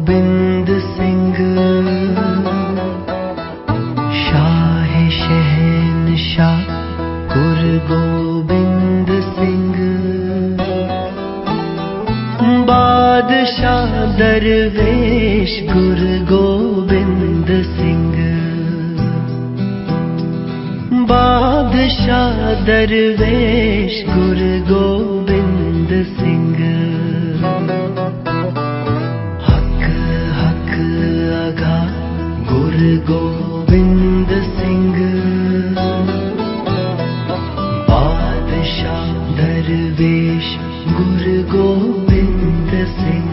गोबिंद सिंह शाह शहंशाह गुरु गोबिंद सिंह बादशाह दरवेश गुरु गोबिंद सिंह बादशाह दरवेश गुरु गोबिंद सिंह हक हक अगा गुरु गोबिंद सिंह बादशाह दरवेश गुरु गोबिंद सिंह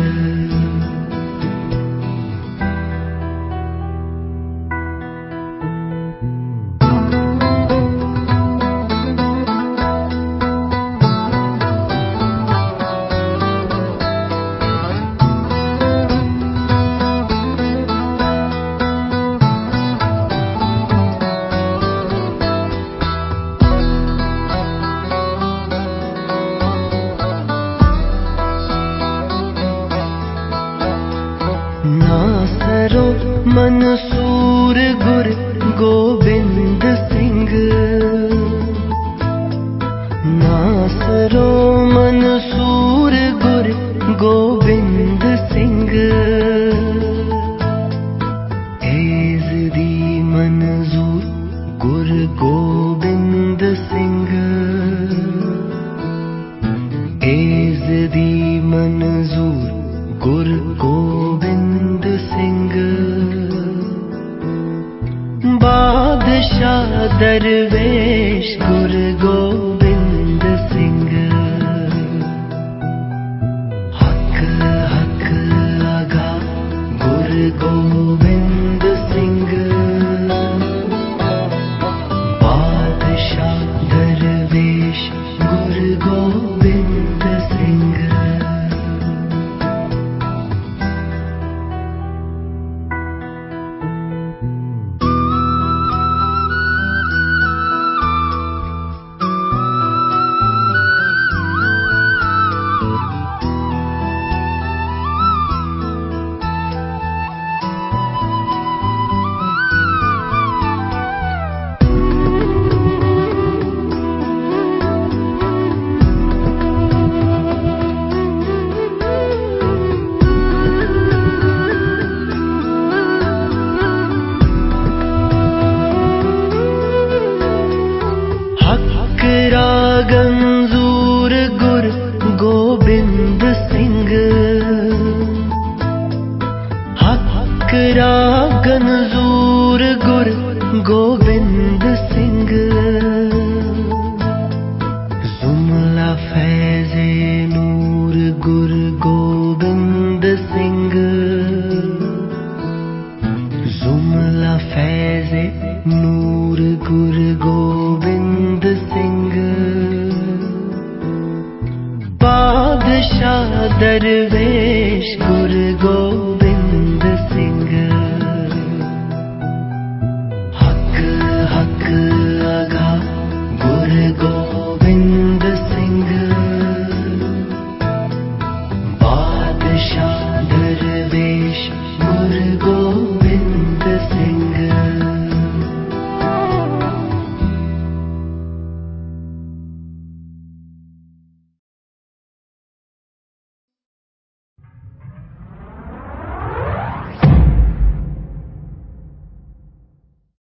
नासरो मंसूर गुरु गोबिंद सिंह नासरो मंसूर गुरु गोबिंद सिंह एज़दी मंजूर गुरु गोबिंद सिंह एज़दी मंजूर गुरु गोबिंद सिंह बादशाह दरवेश गुरु गोबिंद सिंह हक हक अगा गुरु गोबिंद सिंह बादशाह दरवेश गुरु गोबिंद सिंह गंजूर गुरु गोबिंद सिंह हक गंजूर गुरु गोबिंद सिंह जुमला फैज़े नूर गुरु गोबिंद सिंह जुमला फैज़े नूर गुरु गोबिंद सिंह बादशाह दरवेश गुरु गोबिंद